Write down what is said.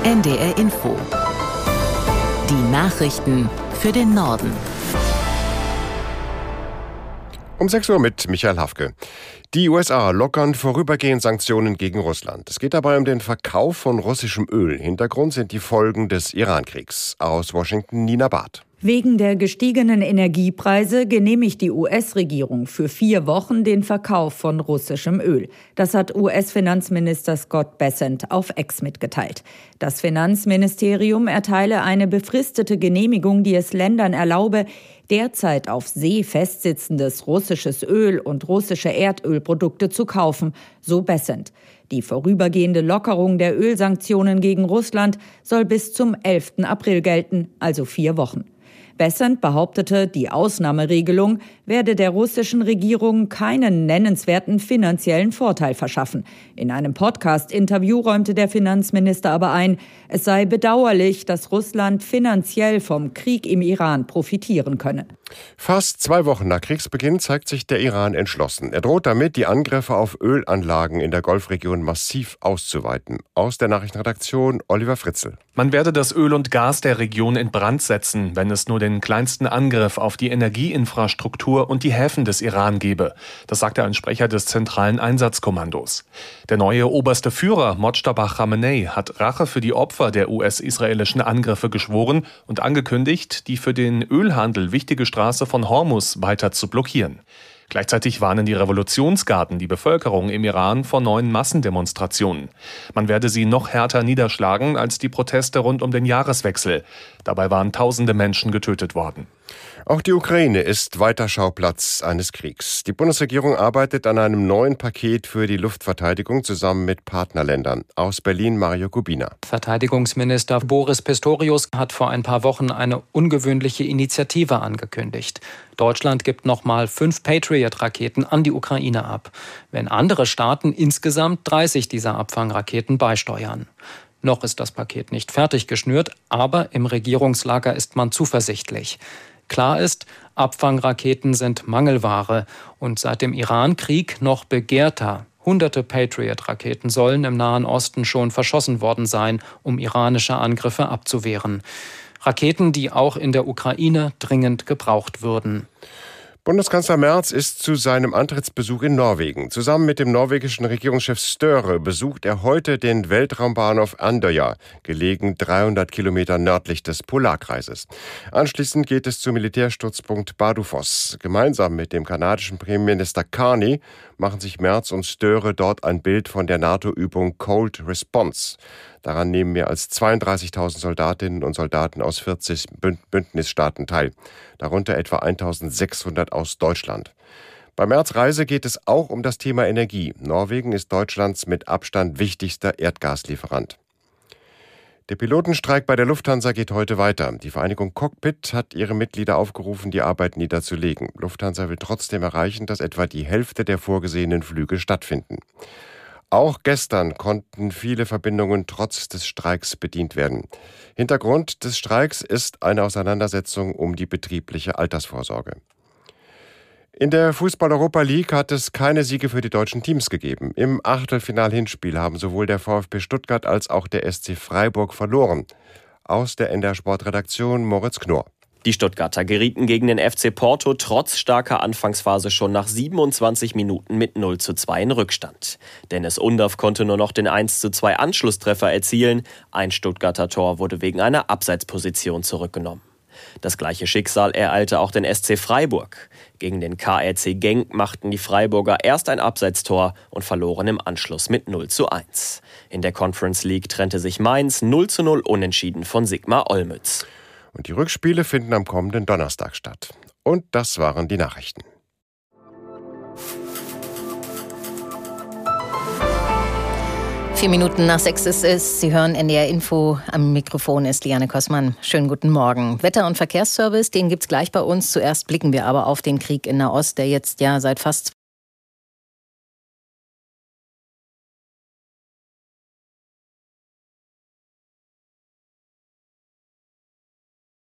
NDR Info. Die Nachrichten für den Norden. Um 6 Uhr mit Michael Hafke. Die USA lockern vorübergehend Sanktionen gegen Russland. Es geht dabei um den Verkauf von russischem Öl. Hintergrund sind die Folgen des Iran-Kriegs. Aus Washington Nina Barth. Wegen der gestiegenen Energiepreise genehmigt die US-Regierung für 4 Wochen den Verkauf von russischem Öl. Das hat US-Finanzminister Scott Bessent auf X mitgeteilt. Das Finanzministerium erteile eine befristete Genehmigung, die es Ländern erlaube, derzeit auf See festsitzendes russisches Öl und russische Erdölprodukte zu kaufen, so Bessent. Die vorübergehende Lockerung der Ölsanktionen gegen Russland soll bis zum 11. April gelten, also 4 Wochen. Bessent behauptete, die Ausnahmeregelung werde der russischen Regierung keinen nennenswerten finanziellen Vorteil verschaffen. In einem Podcast-Interview räumte der Finanzminister aber ein, es sei bedauerlich, dass Russland finanziell vom Krieg im Iran profitieren könne. Fast 2 Wochen nach Kriegsbeginn zeigt sich der Iran entschlossen. Er droht damit, die Angriffe auf Ölanlagen in der Golfregion massiv auszuweiten. Aus der Nachrichtenredaktion Oliver Fritzl. Man werde das Öl und Gas der Region in Brand setzen, wenn es nur den kleinsten Angriff auf die Energieinfrastruktur und die Häfen des Iran gebe. Das sagte ein Sprecher des Zentralen Einsatzkommandos. Der neue oberste Führer, Mojtaba Khamenei, hat Rache für die Opfer der US-israelischen Angriffe geschworen und angekündigt, die für den Ölhandel wichtige Straße von Hormuz weiter zu blockieren. Gleichzeitig warnen die Revolutionsgarden die Bevölkerung im Iran vor neuen Massendemonstrationen. Man werde sie noch härter niederschlagen als die Proteste rund um den Jahreswechsel. Dabei waren tausende Menschen getötet worden. Auch die Ukraine ist weiter Schauplatz eines Kriegs. Die Bundesregierung arbeitet an einem neuen Paket für die Luftverteidigung zusammen mit Partnerländern. Aus Berlin Mario Kubina. Verteidigungsminister Boris Pistorius hat vor ein paar Wochen eine ungewöhnliche Initiative angekündigt. Deutschland gibt nochmal 5 Patriot-Raketen an die Ukraine ab, wenn andere Staaten insgesamt 30 dieser Abfangraketen beisteuern. Noch ist das Paket nicht fertig geschnürt, aber im Regierungslager ist man zuversichtlich. Klar ist, Abfangraketen sind Mangelware und seit dem Iran-Krieg noch begehrter. Hunderte Patriot-Raketen sollen im Nahen Osten schon verschossen worden sein, um iranische Angriffe abzuwehren. Raketen, die auch in der Ukraine dringend gebraucht würden. Bundeskanzler Merz ist zu seinem Antrittsbesuch in Norwegen. Zusammen mit dem norwegischen Regierungschef Støre besucht er heute den Weltraumbahnhof Andøya, gelegen 300 Kilometer nördlich des Polarkreises. Anschließend geht es zum Militärstützpunkt Bardufoss. Gemeinsam mit dem kanadischen Premierminister Carney machen sich Merz und Støre dort ein Bild von der NATO-Übung Cold Response. Daran nehmen mehr als 32.000 Soldatinnen und Soldaten aus 40 Bündnisstaaten teil, darunter etwa 1.600 aus Deutschland. Bei Merz' Reise geht es auch um das Thema Energie. Norwegen ist Deutschlands mit Abstand wichtigster Erdgaslieferant. Der Pilotenstreik bei der Lufthansa geht heute weiter. Die Vereinigung Cockpit hat ihre Mitglieder aufgerufen, die Arbeit niederzulegen. Lufthansa will trotzdem erreichen, dass etwa die Hälfte der vorgesehenen Flüge stattfinden. Auch gestern konnten viele Verbindungen trotz des Streiks bedient werden. Hintergrund des Streiks ist eine Auseinandersetzung um die betriebliche Altersvorsorge. In der Fußball-Europa League hat es keine Siege für die deutschen Teams gegeben. Im Achtelfinal-Hinspiel haben sowohl der VfB Stuttgart als auch der SC Freiburg verloren. Aus der NDR Sportredaktion Moritz Knorr. Die Stuttgarter gerieten gegen den FC Porto trotz starker Anfangsphase schon nach 27 Minuten mit 0:2 in Rückstand. Dennis Undaff konnte nur noch den 1:2 Anschlusstreffer erzielen. Ein Stuttgarter Tor wurde wegen einer Abseitsposition zurückgenommen. Das gleiche Schicksal ereilte auch den SC Freiburg. Gegen den KRC Genk machten die Freiburger erst ein Abseitstor und verloren im Anschluss mit 0:1. In der Conference League trennte sich Mainz 0:0 unentschieden von Sigma Olmütz. Und die Rückspiele finden am kommenden Donnerstag statt. Und das waren die Nachrichten. Vier Minuten nach 6 ist es. Sie hören NDR Info. Am Mikrofon ist Liane Kossmann. Schönen guten Morgen. Wetter- und Verkehrsservice, den gibt's gleich bei uns. Zuerst blicken wir aber auf den Krieg in Nahost, der jetzt ja seit fast